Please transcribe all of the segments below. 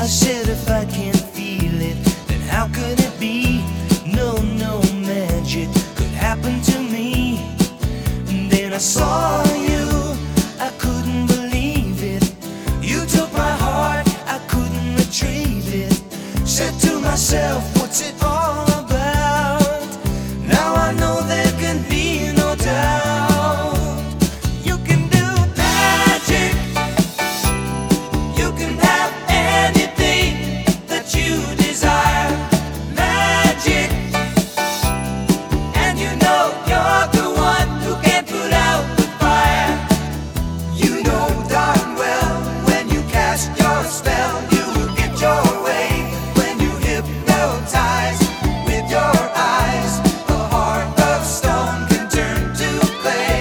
I said if I can't feel it, then how could it be? No, no magic could happen to me. And then I saw you, I couldn't believe it. You took my heart, I couldn't retrieve it. Said to myself, what's it all about? Now I know there can be no doubt. You can do magic. You can have anything that you desire. Magic. And you know you're the one who can put out the fire. You know darn well when you cast your spell, you will get your way. When you hypnotize with your eyes, a heart of stone can turn to clay.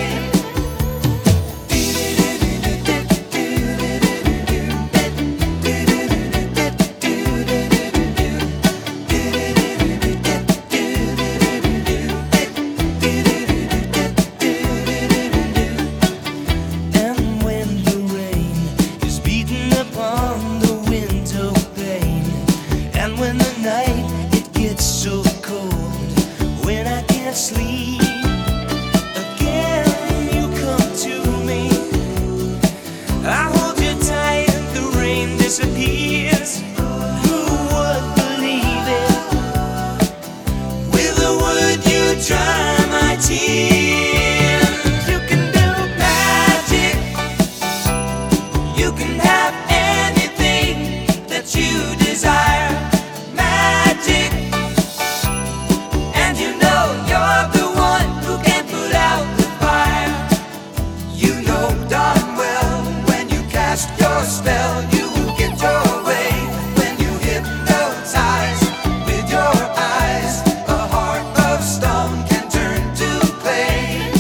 And when the rain is beating upon the window pane, and when the night it gets so cold, when I can't sleep, again you come to me. I hold you tight and the rain disappears. Who would believe it? With a word you dry my tears. You can do magic. You can have anything that you desire. Magic. And you know you're the one who can put out the fire. You know darn well when you cast your spell, you will get your way. When you hypnotize with your eyes, a heart of stone can turn to clay.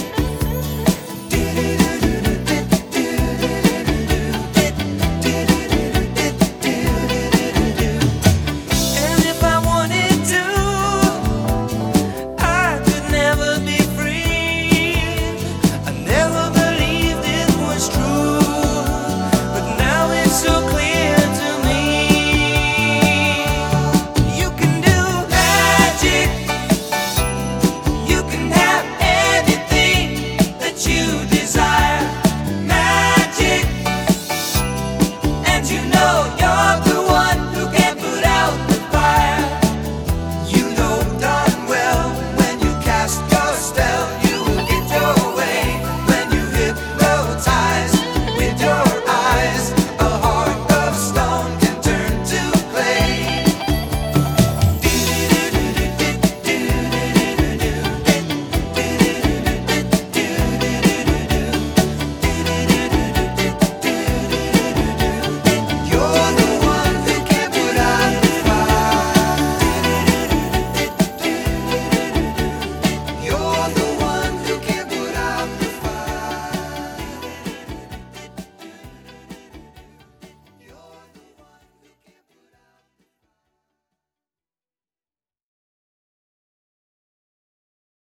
And if I wanted to, I could never be free. I never believed it was true, but now it's so clear.